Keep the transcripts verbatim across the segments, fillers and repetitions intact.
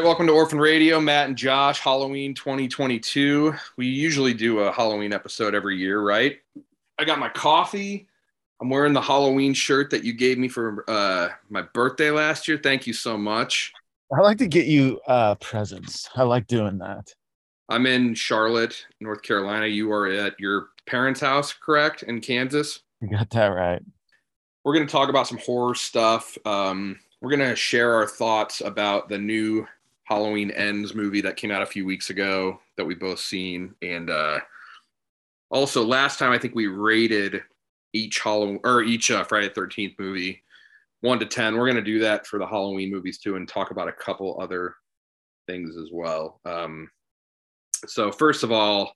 welcome to Orphan Radio. Matt and Josh, Halloween twenty twenty-two. We usually do a Halloween episode every year, right? I got my coffee. I'm wearing the Halloween shirt that you gave me for uh, my birthday last year. Thank you so much. I like to get you uh presents. I like doing that. I'm in Charlotte, North Carolina. You are at your parents' house, correct? In Kansas. You got that right. We're going to talk about some horror stuff. Um, we're going to share our thoughts about the new Halloween Ends movie that came out a few weeks ago that we both seen. And uh, also, last time I think we rated each Halloween or each uh, Friday the thirteenth movie one to ten. We're going to do that for the Halloween movies too, and talk about a couple other things as well. Um, so first of all,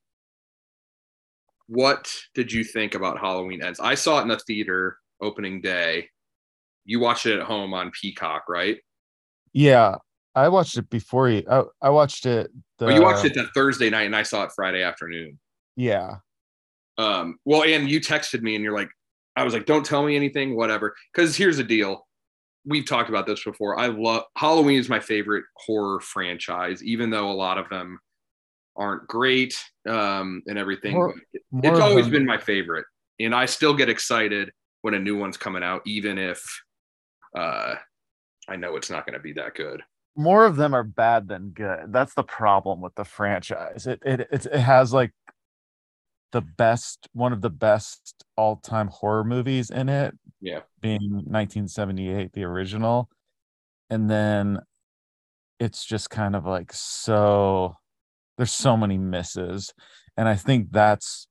what did you think about Halloween Ends? I saw it in the theater opening day. You watched it at home on Peacock, right? Yeah, I watched it before you. I, I watched it The, oh, you watched the it that Thursday night, and I saw it Friday afternoon. Yeah. Um, well, and you texted me, and you're like, I was like, don't tell me anything, whatever. Because here's the deal. We've talked about this before. I love Halloween is my favorite horror franchise, even though a lot of them aren't great um, and everything. More, it, more it's always them, been my favorite, and I still get excited when a new one's coming out, even if uh, I know it's not going to be that good. More of them are bad than good. That's the problem with the franchise. It it it, it has like the best, one of the best all-time horror movies in it. Yeah, being nineteen seventy-eight, the original, and then it's just kind of like so. There's so many misses, and I think that's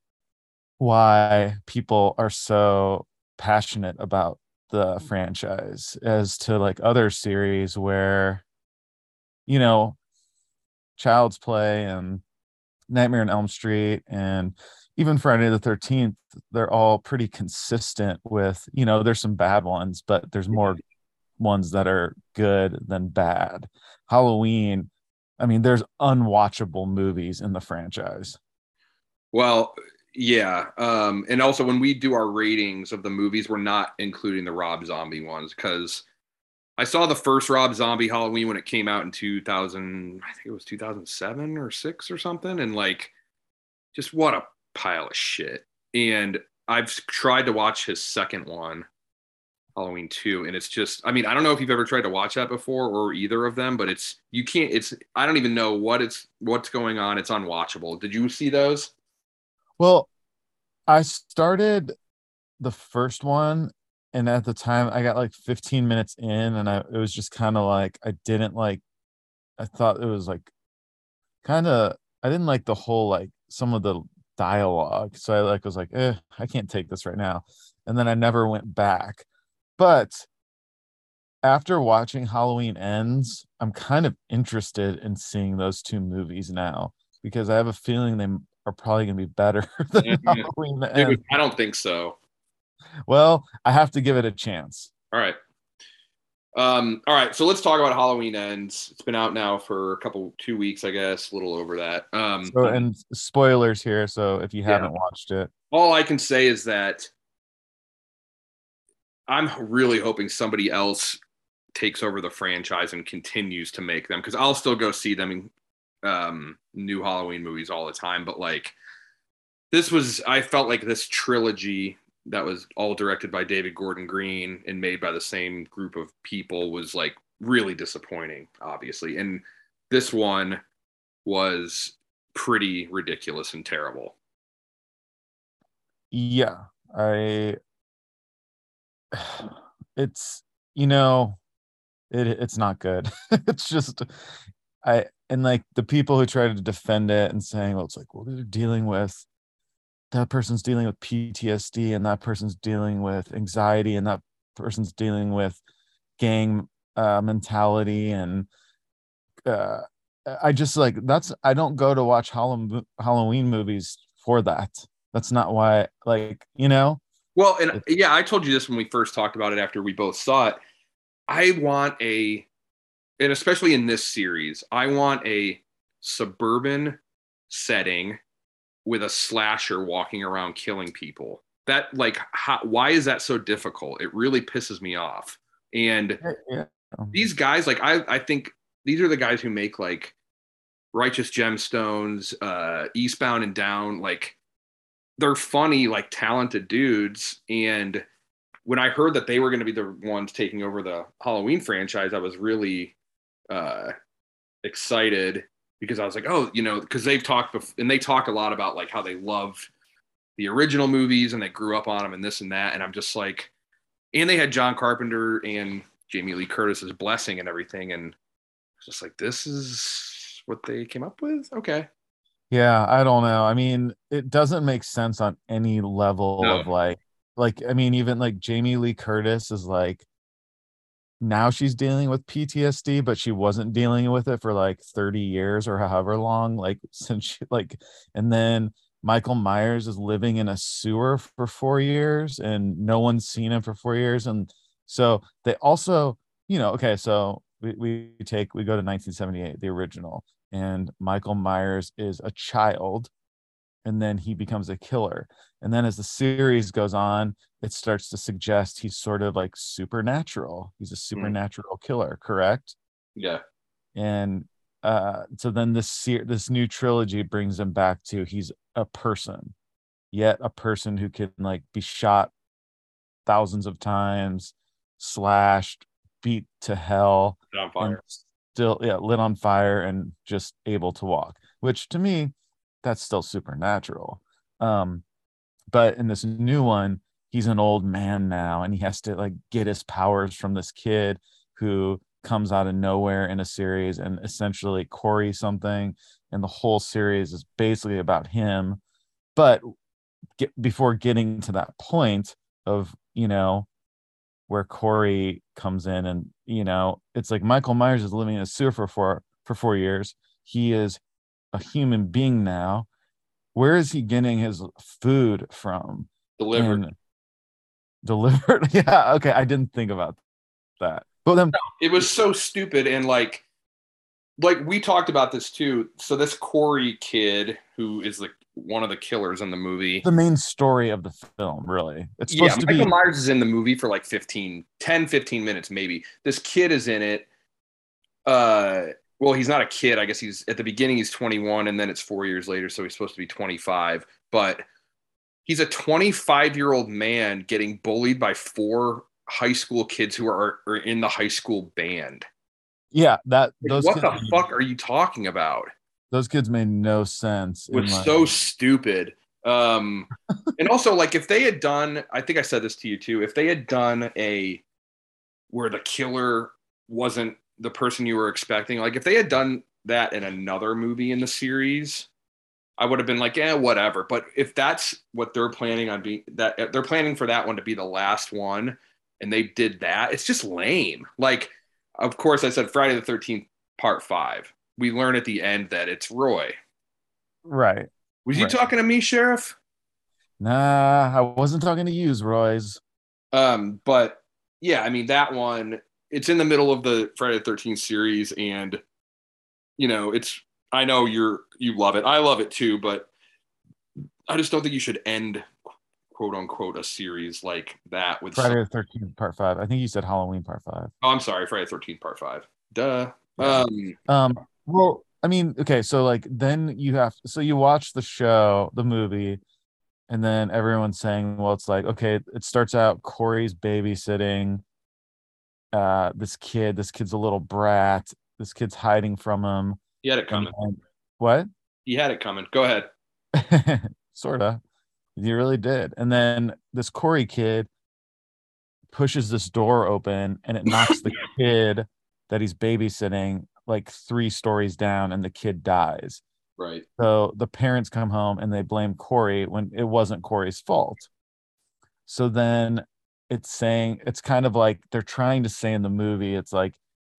why people are so passionate about the franchise as to like other series where, you know, Child's Play and Nightmare on Elm Street and even Friday the thirteenth, they're all pretty consistent with, you know, there's some bad ones, but there's more ones that are good than bad. Halloween, I mean, there's unwatchable movies in the franchise. Well, yeah. Um, and also when we do our ratings of the movies, we're not including the Rob Zombie ones because I saw the first Rob Zombie Halloween when it came out in two thousand, I think it was two thousand seven or six or something. And like, just what a pile of shit. And I've tried to watch his second one, Halloween two, and it's just, I mean, I don't know if you've ever tried to watch that before or either of them, but it's, you can't, it's, I don't even know what it's, what's going on. It's unwatchable. Did you see those? Well, I started the first one, and at the time I got like fifteen minutes in, and I it was just kind of like I didn't like I thought it was like kind of I didn't like the whole like some of the dialogue. So I like was like, eh, I can't take this right now. And then I never went back. But after watching Halloween Ends, I'm kind of interested in seeing those two movies now because I have a feeling they are probably going to be better than Halloween Ends. Dude, I don't think so. Well, I have to give it a chance. All right. Um, all right, so let's talk about Halloween Ends. It's been out now for a couple, two weeks, I guess, a little over that. Um, so, and spoilers here, so if you yeah. haven't watched it. All I can say is that I'm really hoping somebody else takes over the franchise and continues to make them, because I'll still go see them in um, new Halloween movies all the time. But like, this was, I felt like this trilogy that was all directed by David Gordon Green and made by the same group of people was like really disappointing, obviously. And this one was pretty ridiculous and terrible. Yeah, I, it's, you know, it it's not good. It's just, I, and like the people who try to defend it and saying, well, it's like, well, they're dealing with, that person's dealing with P T S D and that person's dealing with anxiety and that person's dealing with gang uh, mentality. And uh, I just like, that's, I don't go to watch Halloween, Halloween movies for that. That's not why, like, you know? Well, and yeah, I told you this when we first talked about it after we both saw it. I want a, and especially in this series, I want a suburban setting with a slasher walking around killing people. That like, how, why is that so difficult? It really pisses me off. And yeah. these guys, like, I, I think these are the guys who make like Righteous Gemstones, uh, Eastbound and Down. Like they're funny, like talented dudes. And when I heard that they were going to be the ones taking over the Halloween franchise, I was really uh, excited because I was like, oh, you know, because they've talked bef- and they talk a lot about like how they loved the original movies and they grew up on them and this and that. And I'm just like, and they had John Carpenter and Jamie Lee Curtis's blessing and everything. And it's just like, this is what they came up with. Okay. Yeah, I don't know. I mean, it doesn't make sense on any level No. of like, like, I mean, even like Jamie Lee Curtis is like, now she's dealing with P T S D, but she wasn't dealing with it for like thirty years or however long, like since she like, and then Michael Myers is living in a sewer for four years and no one's seen him for four years. And so they also, you know, okay, so we, we take, we go to nineteen seventy-eight, the original, and Michael Myers is a child and then he becomes a killer. And then as the series goes on, it starts to suggest he's sort of like supernatural. He's a supernatural mm. killer, correct? Yeah. And uh, so then this this new trilogy brings him back to he's a person, yet a person who can like be shot thousands of times, slashed, beat to hell, lit on fire. and still yeah, lit on fire and just able to walk, which to me, that's still supernatural. Um, but in this new one, he's an old man now and he has to like get his powers from this kid who comes out of nowhere in a series, and essentially Corey something, and the whole series is basically about him. But get, before getting to that point of, you know, where Corey comes in, and you know, it's like Michael Myers is living in a sewer for four for four years. He is a human being now. Where is he getting his food from? Delivered. And delivered. Yeah. Okay. I didn't think about that. But then no, it was so stupid. And like, like we talked about this too. So this Corey kid who is like one of the killers in the movie. The main story of the film, really. It's yeah, supposed to Michael be. Myers is in the movie for like fifteen, ten, fifteen minutes, maybe. This kid is in it. Uh, well, he's not a kid. I guess he's at the beginning, he's twenty-one, and then it's four years later. So he's supposed to be twenty-five. But he's a twenty-five year old man getting bullied by four high school kids who are, are in the high school band. Yeah, that those what kids, the fuck are you talking about? Those kids made no sense. It was so stupid. Um, and also, like, if they had done, I think I said this to you too, if they had done a where the killer wasn't the person you were expecting, like if they had done that in another movie in the series, I would have been like, yeah, whatever. But if that's what they're planning on being, that they're planning for that one to be the last one, and they did that, it's just lame. Like, of course, I said Friday the thirteenth, part five. We learn at the end that it's Roy. Right. Was right. you talking to me, Sheriff? Nah, I wasn't talking to you, Roy's. Um, but yeah, I mean, that one, it's in the middle of the Friday the thirteenth series, and you know, it's, I know you're, you love it. I love it too, but I just don't think you should end, quote unquote, a series like that with Friday some... the thirteenth part five. I think you said Halloween part five. Oh, I'm sorry, Friday the thirteenth part five. Duh. Yeah. Um, um, well, I mean, okay, so like then you have, so you watch the show, the movie, and then everyone's saying, well, it's like, okay, it starts out Corey's babysitting uh this kid. This kid's a little brat. This kid's hiding from him. He had it coming. And, what? He had it coming. Go ahead. Sorta. He really did. And then this Corey kid pushes this door open and it knocks the kid that he's babysitting like three stories down, and the kid dies. Right. So the parents come home and they blame Corey when it wasn't Corey's fault. So then it's saying, it's kind of like they're trying to say in the movie, it's like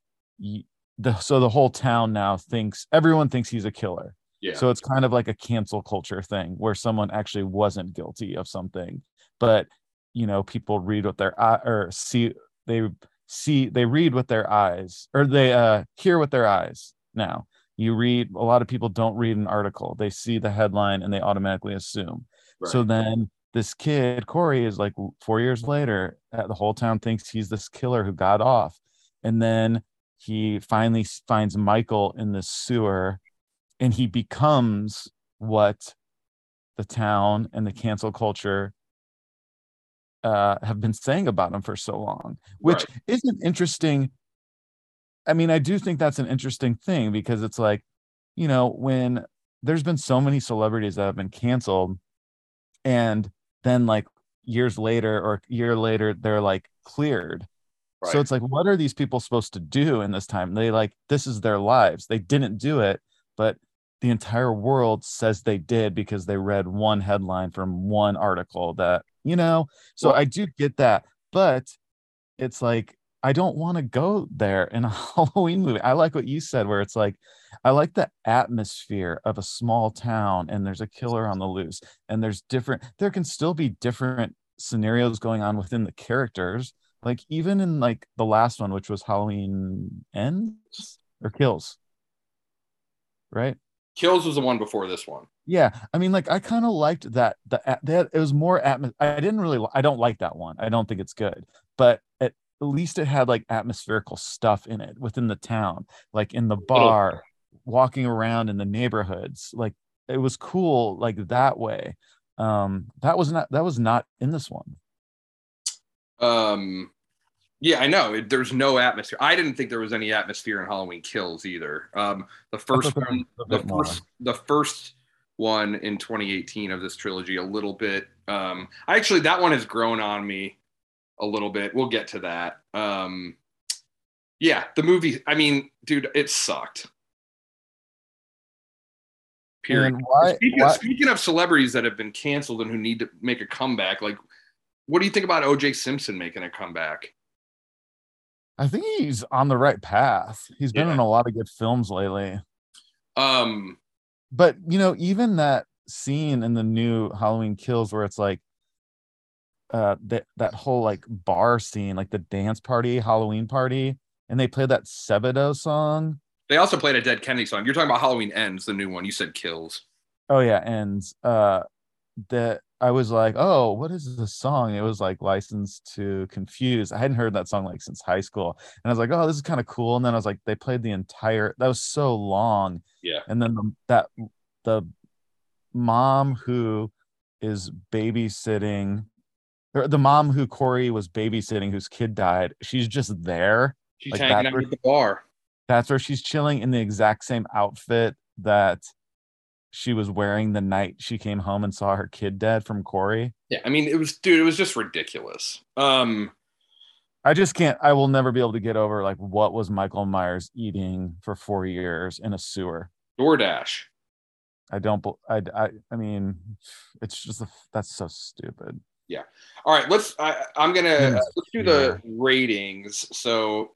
the so the whole town now thinks, everyone thinks he's a killer. Yeah. So it's kind of like a cancel culture thing where someone actually wasn't guilty of something, but you know, people read what their eye or see they see they read with their eyes, or they uh hear with their eyes. Now you read, a lot of people don't read an article, they see the headline and they automatically assume. Right. So then this kid Corey is like four years later, uh, the whole town thinks he's this killer who got off, and then he finally finds Michael in the sewer, and he becomes what the town and the cancel culture uh, have been saying about him for so long, which Right. isn't interesting. I mean, I do think that's an interesting thing because it's like, you know, when there's been so many celebrities that have been canceled, and then like years later or a year later, they're like cleared. So Right. it's like, what are these people supposed to do in this time? They like, this is their lives. They didn't do it, but the entire world says they did because they read one headline from one article that, you know, so Well, I do get that. But it's like, I don't want to go there in a Halloween movie. I like what you said, where it's like, I like the atmosphere of a small town and there's a killer on the loose and there's different, there can still be different scenarios going on within the characters. Like even in like the last one, which was Halloween Ends or Kills, right? Kills was the one before this one. Yeah, I mean, like I kind of liked that. The that it was more atmos. I didn't really. I don't like that one. I don't think it's good. But at, at least it had like atmospherical stuff in it within the town, like in the Little. bar, walking around in the neighborhoods. Like it was cool, like that way. Um, that was not that was not in this one. Um, yeah, I know. It, there's no atmosphere. I didn't think there was any atmosphere in Halloween Kills either. Um, the I first thought there was one, a the bit more. first, the first one in twenty eighteen of this trilogy, a little bit. Um, I actually that one has grown on me a little bit. We'll get to that. Um, yeah, the movie. I mean, dude, it sucked. Period. And why? Speaking of, Why? speaking of celebrities that have been canceled and who need to make a comeback, like, what do you think about O J Simpson making a comeback? I think he's on the right path. He's been in Yeah. a lot of good films lately. Um, But you know, even that scene in the new Halloween Kills where it's like uh that that whole like bar scene, like the dance party, Halloween party, and they played that Sebadoh song. they also played a Dead Kennedy song. You're talking about Halloween Ends, the new one. You said Kills. Oh yeah, and uh that I was like, oh, what is this song? It was like License to Confuse. I hadn't heard that song like since high school. And I was like, oh, this is kind of cool. And then I was like, they played the entire that was so long. Yeah. And then the, that the mom who is babysitting or the mom who Corey was babysitting whose kid died, she's just there. She's Like hanging that's out where at the bar. that's where she's chilling in the exact same outfit that she was wearing the night she came home and saw her kid dead from Corey. Yeah. I mean, it was, dude, it was just ridiculous. Um, I just can't, I will never be able to get over like what was Michael Myers eating for four years in a sewer. DoorDash. I don't, I, I, I mean, it's just, a, that's so stupid. Yeah. All right. Let's, I, I'm going to, uh, let's do the Fear. ratings. So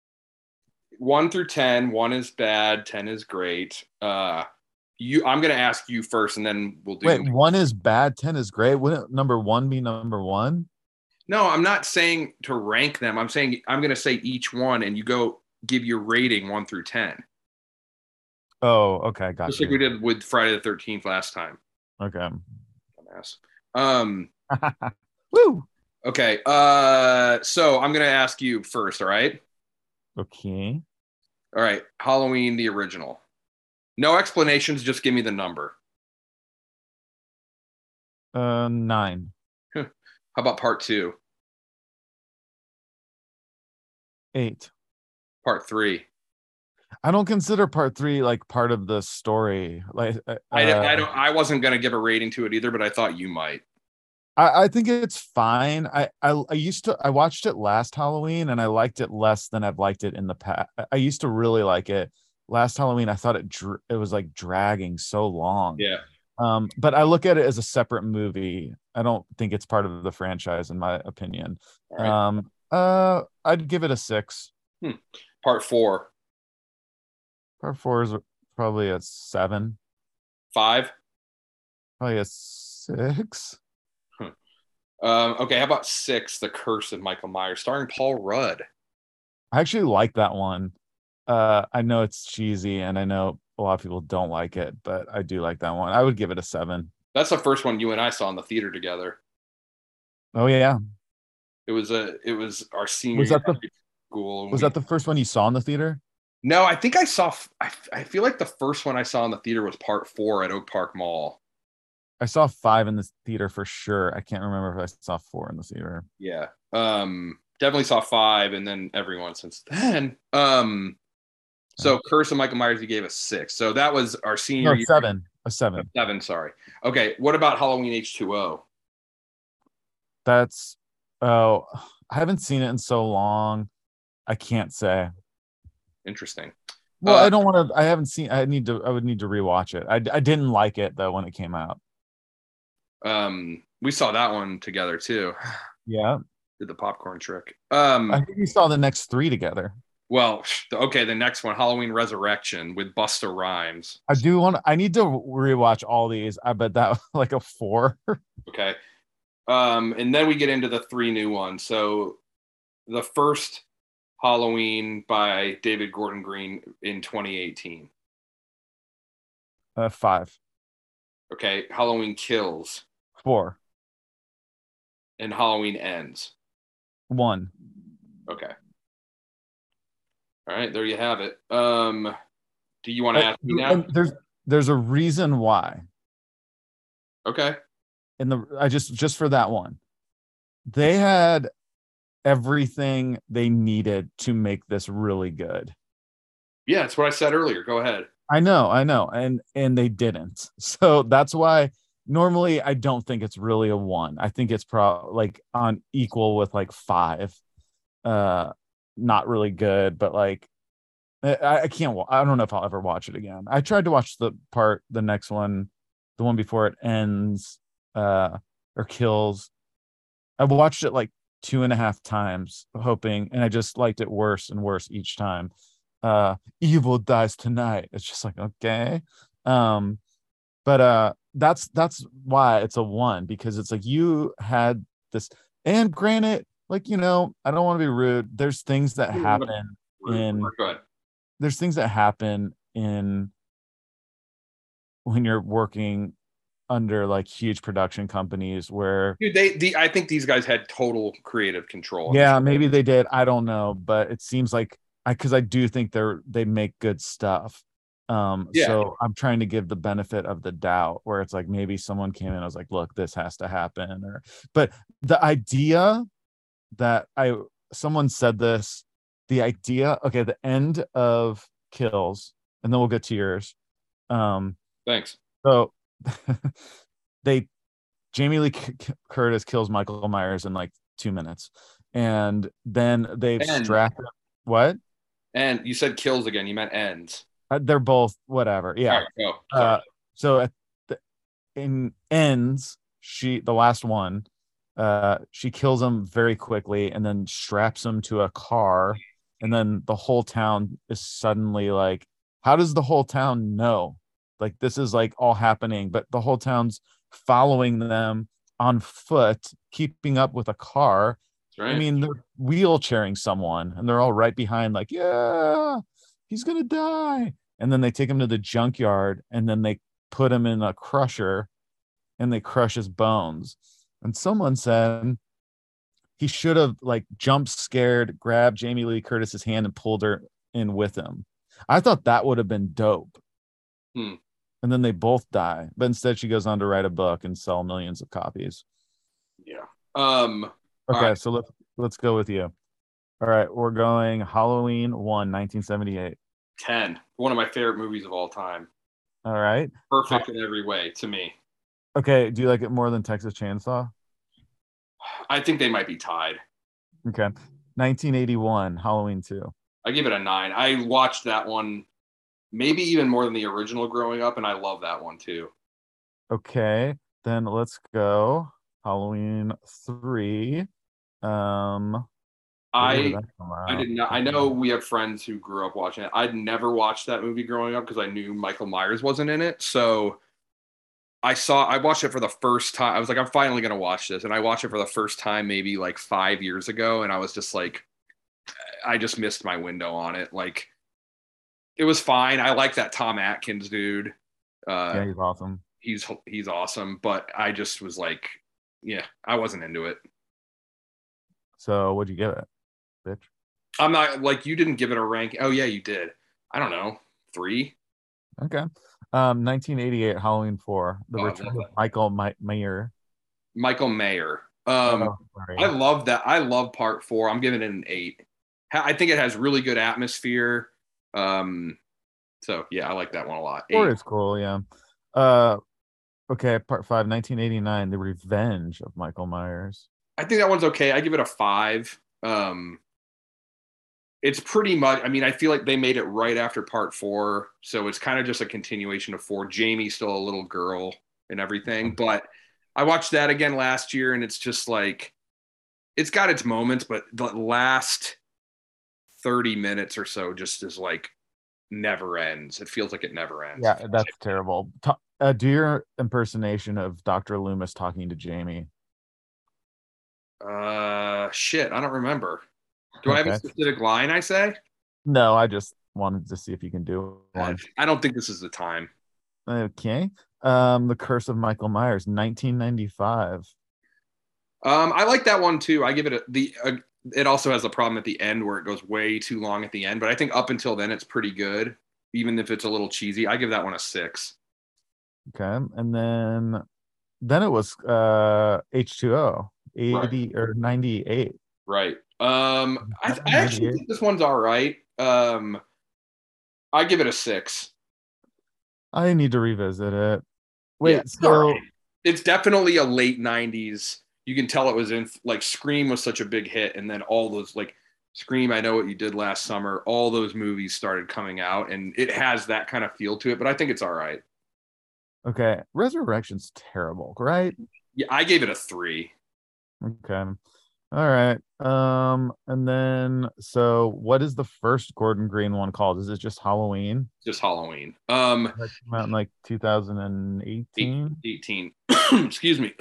one through ten, one is bad, ten is great. Uh, you, I'm going to ask you first and then we'll do. Wait, one is bad, ten is great. Wouldn't number one be number one? No, I'm not saying to rank them. I'm saying I'm going to say each one and you go give your rating one through ten. Oh, okay, got Just like you. we did with Friday the thirteenth last time. Okay. Dumbass. Um, Woo. okay. Uh, so I'm going to ask you first. All right. Okay. All right. Halloween, the original. No explanations. Just give me the number. Uh, nine. How about part two? Eight. Part three? I don't consider part three like part of the story. Like, uh, I, I don't. I wasn't going to give a rating to it either, but I thought you might. I, I think it's fine. I, I I used to I watched it last Halloween and I liked it less than I've liked it in the past. I used to really like it. Last Halloween, I thought it dr- it was like dragging so long. Yeah. Um, but I look at it as a separate movie. I don't think it's part of the franchise, in my opinion. All right. Um, uh, I'd give it a six. Hmm. Part four? Part four is probably a seven. Five? Probably a six. Hmm. Um, okay. How about six? The Curse of Michael Myers, starring Paul Rudd. I actually like that one. Uh, I know it's cheesy, and I know a lot of people don't like it, but I do like that one. I would give it a seven. That's the first one you and I saw in the theater together. Oh yeah, It was a. It was our senior. was that the year. school. Was We, that the first one you saw in the theater? no, I think I saw. I, I feel like the first one I saw in the theater was Part Four at Oak Park Mall. I saw five in the theater for sure. I can't remember if I saw four in the theater. Yeah, um, definitely saw five, and then everyone since then. Um, Yeah. so Curse of Michael Myers, you gave us six. So that was our senior No, year. seven. A Oh, seven. seven, sorry. Okay, what about Halloween H two O? That's oh, I haven't seen it in so long. I can't say. Interesting. Well, Uh, I don't want to. I haven't seen. I need to. I would need to rewatch it. I I didn't like it though when it came out. um, we saw that one together too. Yeah, Did the popcorn trick. Um, I think we saw the next three together. well, okay, the next one, Halloween Resurrection with Busta Rhymes. I do want. I need to rewatch all these. I bet that like a four. Okay. Um, and then we get into the three new ones. So the first Halloween by David Gordon Green in twenty eighteen. Uh, five, Okay, Halloween Kills four, and Halloween Ends. one. Okay. All right, there you have it. Um, do you want to Uh, ask me now? and there's there's a reason why. Okay. In the I just just for that one, they had everything they needed to make this really good. Yeah, that's what I said earlier. Go ahead. I know, I know, and and they didn't. So that's why normally I don't think it's really a one. I think it's pro like on equal with like five. Uh, not really good, but like I, I can't. I don't know if I'll ever watch it again. I tried to watch the part, the next one, the one before it ends, uh, or kills. I watched it like two and a half times, hoping, and I just liked it worse and worse each time. Uh, evil dies tonight. It's just like okay, um, but uh, that's that's why it's a one because it's like you had this, and granted, like you know, I don't want to be rude. There's things that happen in Good. there's things that happen in when you're working under like huge production companies where Dude, they the I think these guys had total creative control. yeah maybe they did, I don't know, but it seems like I because I do think they're they make good stuff, um Yeah. so I'm trying to give the benefit of the doubt where it's like maybe someone came in and was like look, this has to happen, or but the idea that I someone said this, the idea, okay, the end of Kills, and then we'll get to yours. um Thanks. so they Jamie Lee Curtis kills Michael Myers in like two minutes, and then they've And, strapped what? and you said kills again. You meant ends. Uh, they're both whatever. Yeah. All right, go. Uh, Sorry. so at the, in ends, she the last one, uh, she kills him very quickly and then straps him to a car, and then the whole town is suddenly like, how does the whole town know? Like this is like all happening, but the whole town's following them on foot, keeping up with a car. That's right. I mean, they're wheelchairing someone and they're all right behind, like, yeah, he's gonna die. And then they take him to the junkyard and then they put him in a crusher and they crush his bones. And someone said he should have like jumped scared, grabbed Jamie Lee Curtis's hand and pulled her in with him. I thought that would have been dope. Hmm. And then they both die. But instead she goes on to write a book and sell millions of copies. Yeah. Um. Okay, right. so let's let's go with you. All right, we're going Halloween one, nineteen seventy-eight. ten. One of my favorite movies of all time. All right. Perfect in every way to me. Okay, do you like it more than Texas Chainsaw? I think they might be tied. Okay. nineteen eighty-one, Halloween two. I give it a nine. I watched that one maybe even more than the original growing up, and I love that one too. Okay, then let's go Halloween three. Um, I I did not. I know we have friends who grew up watching it. I'd never watched that movie growing up because I knew Michael Myers wasn't in it. So I saw. I watched it for the first time. I was like, I'm finally gonna watch this, and I watched it for the first time maybe like five years ago, and I was just like, I just missed my window on it. Like, it was fine. I like that Tom Atkins dude. Uh, yeah, he's awesome. He's he's awesome, but I just was like, yeah, I wasn't into it. So what'd you give it, bitch? I'm not like you didn't give it a rank. Oh yeah, you did. I don't know, three. Okay. Um, nineteen eighty-eight Halloween four, The Oh, I Return love of that. Michael My- Mayer. Michael Mayer. Um, Oh, I sorry. love that. I love part four. I'm giving it an eight. I think it has really good atmosphere. Um, so yeah, I like that one a lot. Four Eight. is cool, yeah. Uh, okay, part five, nineteen eighty-nine, The Revenge of Michael Myers. I think that one's okay. I give it a five. Um, it's pretty much. I mean, I feel like they made it right after part four, so it's kind of just a continuation of four. Jamie's still a little girl and everything, but I watched that again last year, and it's just like it's got its moments, but the last thirty minutes or so just is like never ends. It feels like it never ends. Yeah, that's terrible. Ta- uh, do your impersonation of Doctor Loomis talking to Jamie. Uh, shit, I don't remember. Do I have a Okay. specific line I say? No, I just wanted to see if you can do Uh, one. I don't think this is the time. Okay. Um, The Curse of Michael Myers, nineteen ninety-five. Um, I like that one too. I give it a the. Uh, it also has a problem at the end where it goes way too long at the end, but I think up until then it's pretty good, even if it's a little cheesy. I give that one a six. Okay. And then then it was uh H two O, Right. eighty or ninety-eight. Right. Um, I, I actually ninety-eight. think this one's all right. Um, I give it a six. I need to revisit it. Yeah, Wait, it's all right. so It's definitely a late nineties. You can tell it was in like Scream was such a big hit, and then all those like Scream, I Know What You Did Last Summer, all those movies started coming out, and it has that kind of feel to it. But I think it's all right. okay, Resurrection's terrible, right? Yeah, I gave it a three. Okay. All right. Um, and then so what is the first Gordon Green one called? Is it just Halloween? Just Halloween. Um, That came out in like eight, two thousand eighteen. eighteen. Excuse me.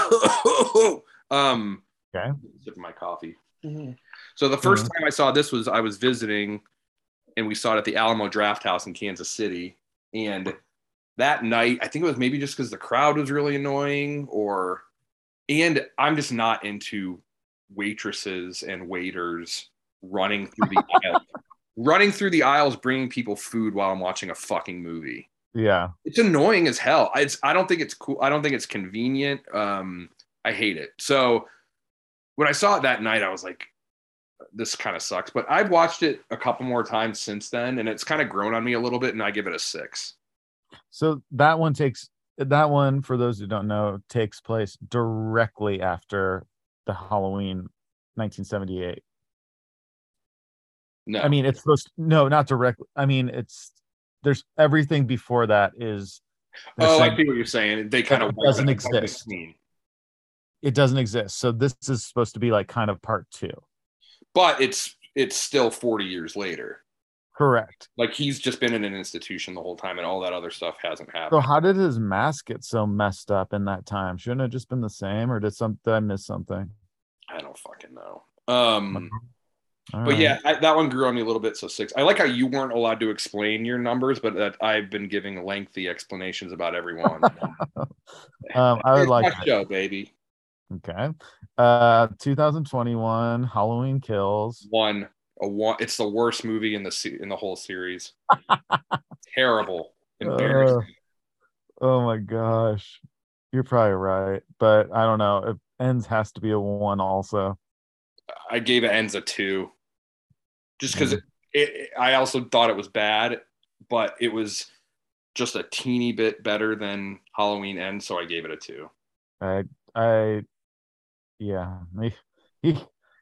um, Okay. Sip of my coffee. Mm-hmm. So the first Hmm. time I saw this was I was visiting, and we saw it at the Alamo Draft House in Kansas City, and that night, I think it was maybe just because the crowd was really annoying, or and I'm just not into waitresses and waiters running through the aisles, running through the aisles, bringing people food while I'm watching a fucking movie. Yeah. It's annoying as hell. It's I don't think it's cool. I don't think it's convenient. Um, I hate it. So when I saw it that night, I was like, this kind of sucks. But I've watched it a couple more times since then, and it's kind of grown on me a little bit, and I give it a six. So that one takes that one, for those who don't know, takes place directly after the Halloween nineteen seventy-eight. No. I mean, it's supposed to, no, not directly. I mean, it's there's everything before that is Oh, I saying, see what you're saying. They kind of it doesn't exist. It doesn't exist. So this is supposed to be like kind of part two. But it's it's still forty years later. Correct. Like he's just been in an institution the whole time, and all that other stuff hasn't So happened. how did his mask get so messed up in that time? Shouldn't it have just been the same, or did some did I miss something? I don't fucking know. Um, All but right. yeah, I, that one grew on me a little bit. So six. I like how you weren't allowed to explain your numbers, but that I've been giving lengthy explanations about every one. um, I would It's like my show, baby. okay. Uh, twenty twenty-one Halloween Kills. One, a one. It's the worst movie in the se- in the whole series. Terrible, Uh, embarrassing. oh my gosh, you're probably right, but I don't know. It ends has to be a one also. I gave it ends a two, just because Mm. it, it. I also thought it was bad, but it was just a teeny bit better than Halloween Ends, so I gave it a two. I I yeah. Me, he,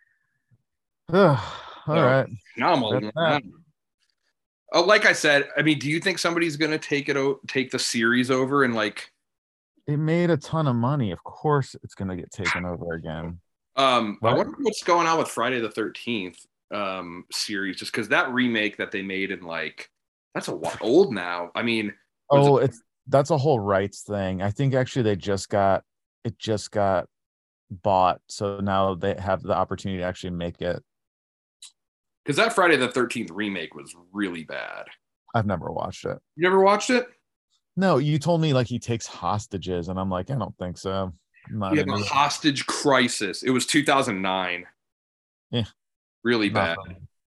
all So right. now I'm all That's that. oh, like I said, I mean, do you think somebody's gonna take it o- take the series over and like It made a ton of money. Of course, it's gonna get taken over again. um I What? wonder what's going on with Friday the thirteenth um series just because that remake that they made in like that's a while old now. I mean, was it Oh, it's that's a whole rights thing. I think actually they just got it just got bought, so now they have the opportunity to actually make it. because that Friday the thirteenth remake was really bad. I've never watched it. You never watched it? No, you told me like he takes hostages, and I'm like, I don't think so. I'm not You have a into it. hostage crisis. It was two thousand nine. Yeah, Really not bad. for me.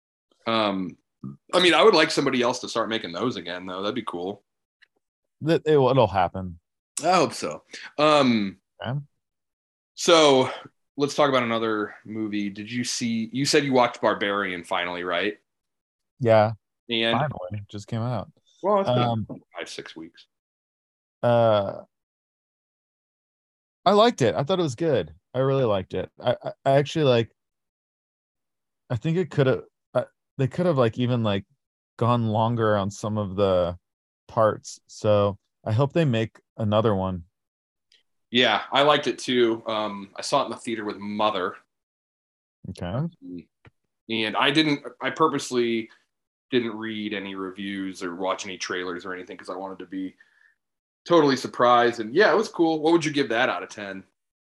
Um, I mean, I would like somebody else to start making those again, though. That'd be cool. That it, it'll happen. I hope so. Um, Okay. so let's talk about another movie. Did you see? You said you watched Barbarian finally, right? Yeah, And finally, just came out. well, it's been Um, five, six weeks. uh, I liked it. I thought it was good. I really liked it. I, I, I actually like. I think it could have. Uh, they could have like even like gone longer on some of the parts. So I hope they make another one. Yeah, I liked it too. Um, I saw it in the theater with Mother, Okay. and I didn't. I purposely didn't read any reviews or watch any trailers or anything because I wanted to be totally surprised. And yeah, it was cool. What would you give that out of ten?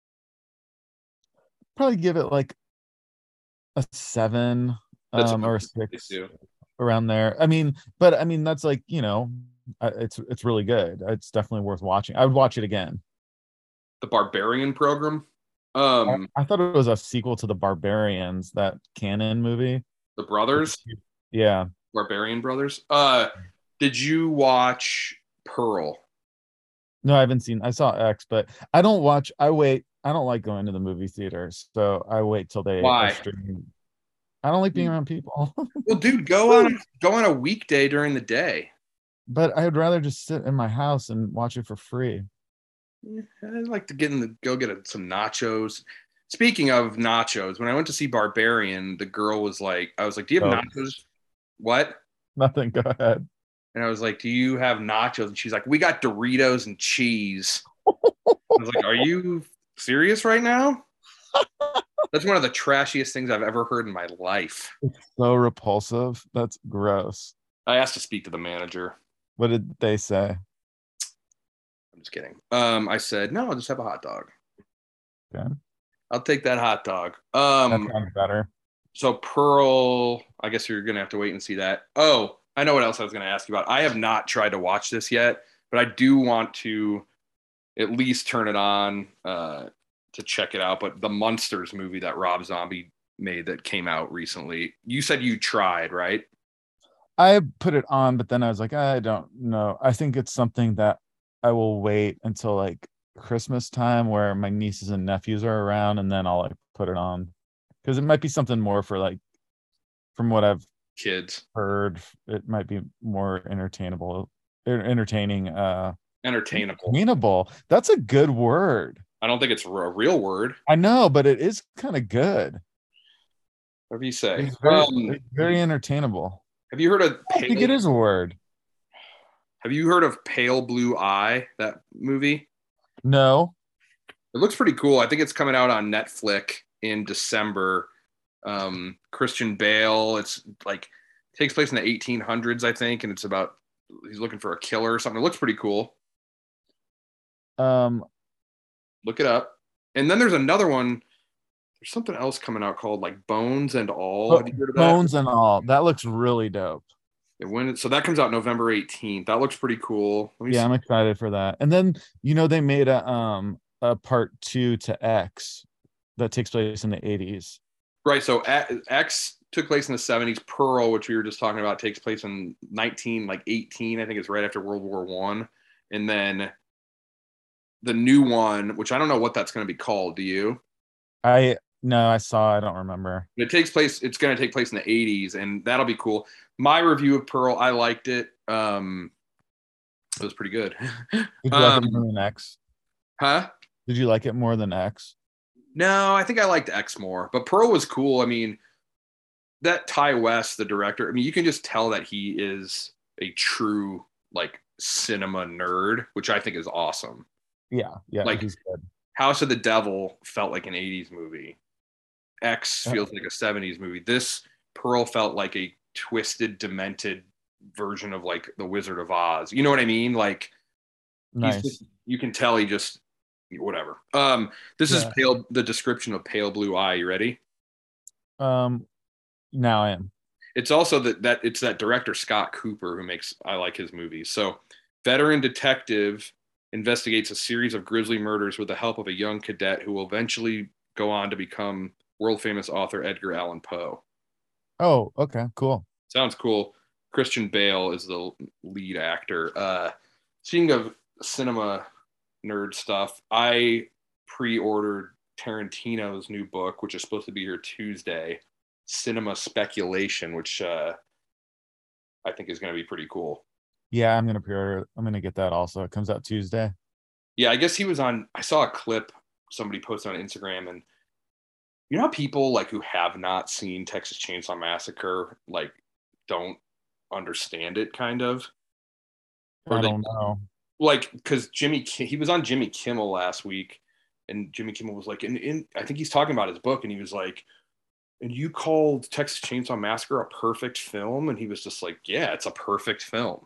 Probably give it like a seven, That's a um, or a they six do. around there. I mean, but I mean that's like you know, uh, it's it's really good. It's definitely worth watching. I would watch it again. The Barbarian program. I, Um, I thought it was a sequel to the Barbarians, that canon movie. the brothers, Yeah. Barbarian brothers. Uh, did you watch Pearl? No, I haven't seen. I saw X, but I don't watch. I wait. I don't like going to the movie theaters, so I wait till they are Why? streaming. I don't like being around people, Well, dude, go on a, go on a weekday during the day. but I'd rather just sit in my house and watch it for free. I'd like to get in the go get a, some nachos. Speaking of nachos, when I went to see Barbarian, the girl was like, I was like, "Do you have So nachos?" What? nothing. Go ahead. And I was like, "Do you have nachos?" And she's like, "We got Doritos and cheese." I was like, "Are you serious right now?" That's one of the trashiest things I've ever heard in my life. So repulsive. That's gross. I asked to speak to the manager. What did they say? I'm just kidding. Um, I said, "No, I'll just have a hot dog. Okay. I'll take that hot dog." That Um, sounds better. so Pearl, I guess you're gonna have to wait and see that. Oh, I know what else I was gonna ask you about. I have not tried to watch this yet, but I do want to at least turn it on uh, to check it out. But the Munsters movie that Rob Zombie made that came out recently, you said you tried, right? I put it on, but then I was like, I don't know. I think it's something that I will wait until like Christmas time where my nieces and nephews are around, and then I'll like put it on because it might be something more for like, from what I've Kids, heard, it might be more entertainable, er, entertaining, uh, entertainable. entertainable. That's a good word. I don't think it's a real word. I know, but it is kind of good. Whatever you say. It's very, Um, it's very entertainable. have you heard of I think it Pale? is a word. Have you heard of Pale Blue Eye? That movie. No. It looks pretty cool. I think it's coming out on Netflix in December. Um, Christian Bale. It's like takes place in the eighteen hundreds, I think, and it's about he's looking for a killer or something. It looks pretty cool. Um, Look it up. And then there's another one. There's something else coming out called like Bones and All. Have you heard of that? Bones and All. That looks really dope. It went, so that comes out November eighteenth. That looks pretty cool. Let me Yeah, see. I'm excited for that. And then you know they made a um a part two to X that takes place in the eighties. Right. So X took place in the seventies. Pearl, which we were just talking about, takes place in nineteen like eighteen. I think it's right after World War One. And then the new one, which I don't know what that's going to be called. Do you? I no, I saw. I don't remember. It takes place. It's going to take place in the eighties, and that'll be cool. My review of Pearl, I liked it. Um, it was pretty good. Did you like it um, more than X? huh? Did you like it more than X? No, I think I liked X more, but Pearl was cool. I mean, that Ty West, the director, I mean, you can just tell that he is a true like cinema nerd, which I think is awesome. Yeah, yeah, Like he's good. House of the Devil felt like an eighties movie. X Uh, feels like a seventies movie. This Pearl felt like a twisted, demented version of like the Wizard of Oz. You know what I mean? Like he's nice. just, you can tell he just whatever. Um, this is Yeah. pale. The description of Pale Blue Eye. You ready? Um, now I am. It's also that that it's that director Scott Cooper who makes I like his movies. So, veteran detective investigates a series of grisly murders with the help of a young cadet who will eventually go on to become world famous author Edgar Allan Poe. Oh, okay, cool. Sounds cool. Christian Bale is the lead actor. Uh, speaking of cinema nerd stuff, I pre-ordered Tarantino's new book, which is supposed to be here Tuesday, Cinema Speculation, which uh, I think is going to be pretty cool. Yeah, I'm gonna pre-order. I'm gonna get that also. It comes out Tuesday. Yeah, I guess he was on. I saw a clip somebody posted on Instagram, and you know how people like who have not seen Texas Chainsaw Massacre like don't understand it, kind of, or I they don't know. like because Jimmy he was on Jimmy Kimmel last week, and Jimmy Kimmel was like, in, in I think he's talking about his book, and he was like, and you called Texas Chainsaw Massacre a perfect film, and he was just like, yeah, it's a perfect film.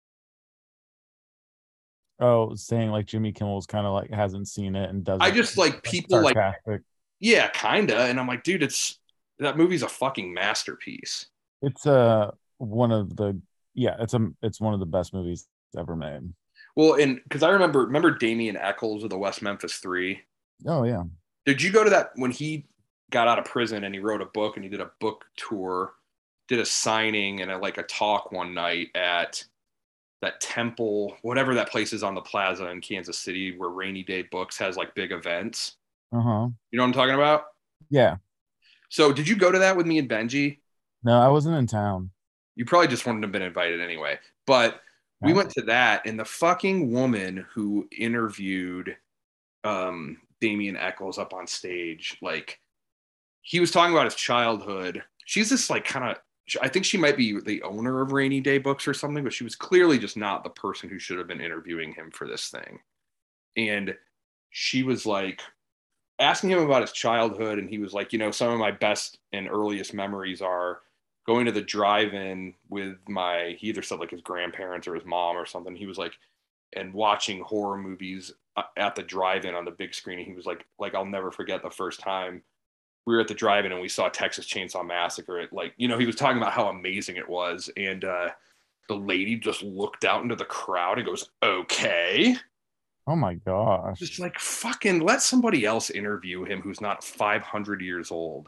Oh, saying like Jimmy Kimmel's kind of like hasn't seen it and I doesn't just like like people like, sarcastic. yeah, kinda, and I'm like, dude, it's that movie's a fucking masterpiece. It's uh one of the yeah, it's a it's one of the best movies ever made. Well, and because I remember remember Damien Eccles of the West Memphis Three. Oh yeah. Did you go to that when he got out of prison and he wrote a book and he did a book tour, did a signing and a, like a talk one night at that temple, whatever that place is on the plaza in Kansas City where Rainy Day Books has like big events. Uh-huh. You know what I'm talking about? Yeah. So did you go to that with me and Benji? No, I wasn't in town. You probably just wouldn't have been invited anyway. But we Yeah. went to that, and the fucking woman who interviewed um, Damien Eccles up on stage, like he was talking about his childhood. She's this like kind of, I think she might be the owner of Rainy Day Books or something, but she was clearly just not the person who should have been interviewing him for this thing. And she was like asking him about his childhood, and he was like, you know, some of my best and earliest memories are going to the drive-in with my, he either said like his grandparents or his mom or something. He was like, and watching horror movies at the drive-in on the big screen. And he was like, like, I'll never forget the first time we were at the drive-in and we saw Texas Chainsaw Massacre. It, like, you know, he was talking about how amazing it was. And uh, the lady just looked out into the crowd and goes, okay. Oh my gosh. Just like, fucking let somebody else interview him who's not five hundred years old.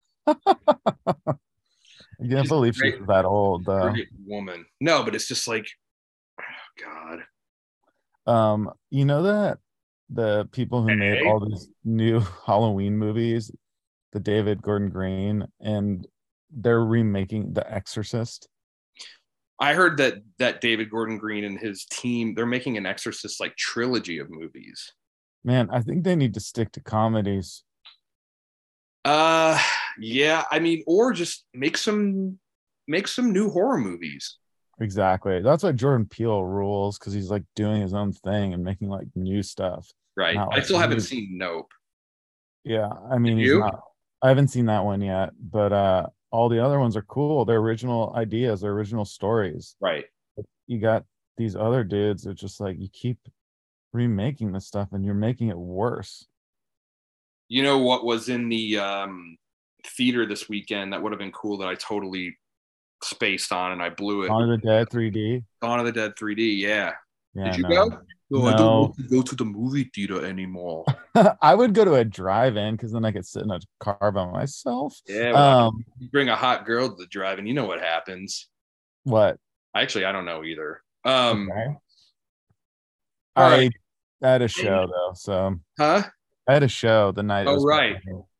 I can't believe she's that old though. Great woman. No, but it's just like, oh, God. Um, you know that the people who hey. made all these new Halloween movies, the David Gordon Green, and they're remaking The Exorcist. I heard that that David Gordon Green and his team, they're making an Exorcist like trilogy of movies. Man, I think they need to stick to comedies. Uh, yeah, I mean, or just make some make some new horror movies. Exactly. That's why Jordan Peele rules, because he's like doing his own thing and making like new stuff. Right. Not, I like, still haven't new... seen Nope. Yeah, I mean, Did he's you? not. I haven't seen that one yet, but uh, all the other ones are cool. They're original ideas, they're original stories. Right. You got these other dudes that just like you keep remaking this stuff and you're making it worse. You know what was in the um, theater this weekend that would have been cool that I totally spaced on and I blew it? Dawn of the Dead three D. Dawn of the Dead three D, yeah. yeah Did you no. go? No, no, I don't want to go to the movie theater anymore. I would go to a drive-in because then I could sit in a car by myself. Yeah, well, um, you bring a hot girl to the drive-in, you know what happens. What? Actually, I don't know either. Um, okay. I right. had a show though, so huh? I had a show the night. Oh, right.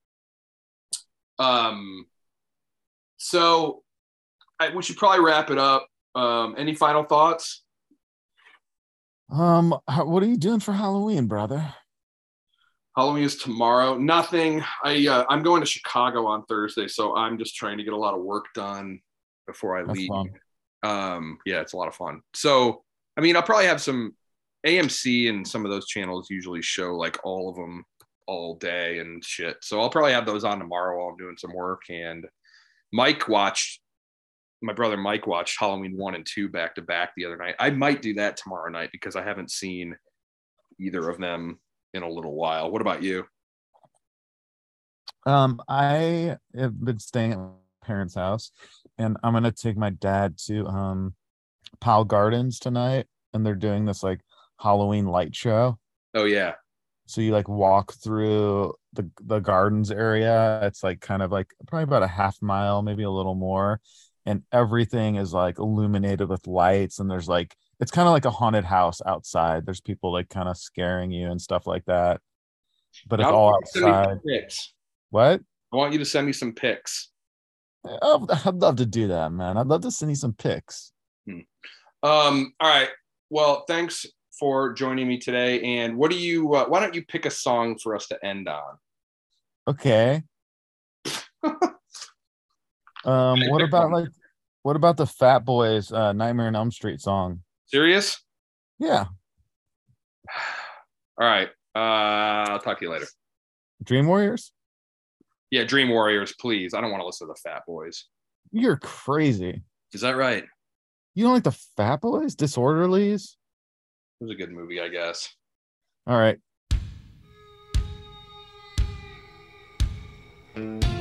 Um, so I, we should probably wrap it up. Um, any final thoughts? Um, what are you doing for Halloween, brother? Halloween is tomorrow. Nothing. I uh, I'm going to Chicago on Thursday, so I'm just trying to get a lot of work done before I That's leave. Fun. Um, yeah, it's a lot of fun. So, I mean, I'll probably have some A M C and some of those channels usually show like all of them all day and shit. So I'll probably have those on tomorrow while I'm doing some work. And Mike watched, my brother Mike watched Halloween one and two back to back the other night. I might do that tomorrow night because I haven't seen either of them in a little while. What about you? Um, I have been staying at my parents' house, and I'm gonna take my dad to um Powell Gardens tonight, and they're doing this like Halloween light show. Oh yeah. So you like walk through the the gardens area. It's like kind of like probably about a half mile, maybe a little more. and everything is like illuminated with lights, and there's like it's kind of like a haunted house outside. There's people like kind of scaring you and stuff like that, but it's Now, all send me some outside. pics. What? I want you to send me some pics. I'd, I'd love to do that, man. I'd love to send you some pics. Hmm. Um, all right. Well, thanks for joining me today. And what do you? Uh, why don't you pick a song for us to end on? Okay. um, what about like, what about the Fat Boys uh, "Nightmare on Elm Street" song? Serious? Yeah. All right. Uh, I'll talk to you later. Dream Warriors. Yeah, Dream Warriors, please. I don't want to listen to the Fat Boys. You're crazy. Is that right? You don't like the Fat Boys? Disorderlies? It was a good movie, I guess. All right.